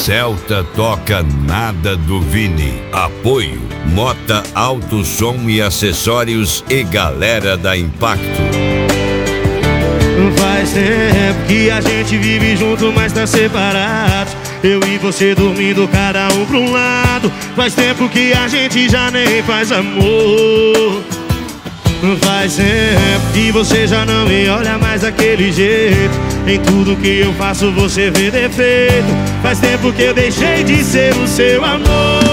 Celta toca nada do Vini. Apoio Mota Alto Som e Acessórios e galera da Impacto. Faz tempo que a gente vive junto, mas tá separado. Eu e você dormindo, cada um pra um lado. Faz tempo que a gente já nem faz amor. Faz tempo que você já não me olha mais daquele jeito. Em tudo que eu faço você vê defeito. Faz tempo que eu deixei de ser o seu amor.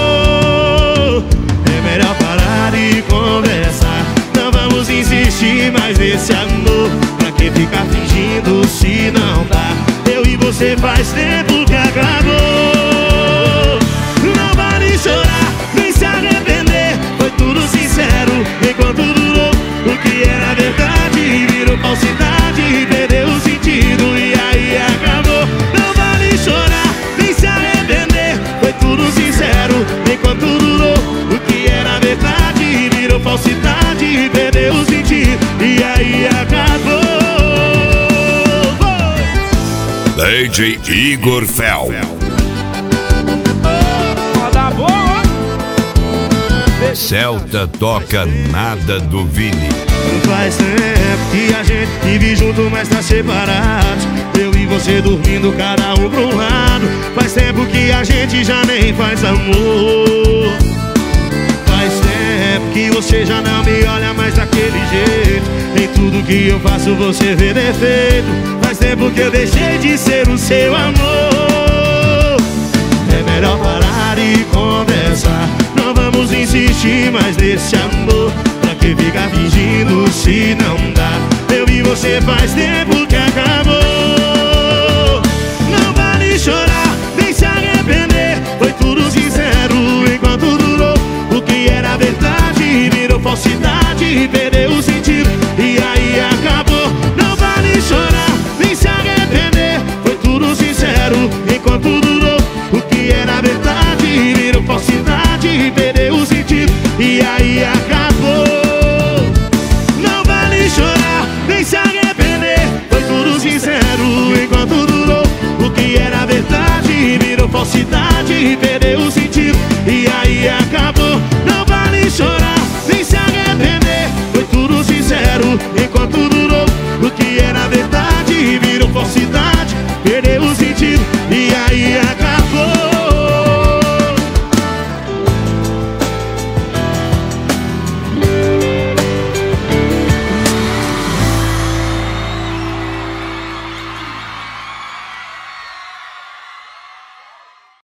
É melhor parar e conversar. Não vamos insistir mais nesse amor. Pra que ficar fingindo se não dá? Eu e você faz tempo que acabou. Não vale chorar, nem se arrepender. Foi tudo sincero enquanto durou. O que era verdade virou falsidade e perdeu o sentido, e aí acabou. Não vale chorar, nem se arrepender. Foi tudo sincero enquanto durou. O que era verdade virou falsidade e perdeu o sentido, e aí acabou. DJ Igor Fel. Celta toca nada do Vini. Faz tempo que a gente vive junto, mas tá separado. Eu e você dormindo, cada um pra um lado. Faz tempo que a gente já nem faz amor. Faz tempo que você já não me olha mais daquele jeito. Em tudo que eu faço você vê defeito. Faz tempo que eu deixei de ser o seu amor. É melhor parar e conversar. Não vamos insistir mais nesse amor. Pra que ficar fingindo se não dá? Eu e você faz tempo que acabou. Não vale chorar, nem se arrepender. Foi tudo sincero enquanto durou. O que era verdade virou falsidade e perdeu o sentido, e aí acabou. Não vale chorar, nem se arrepender. Foi tudo sincero enquanto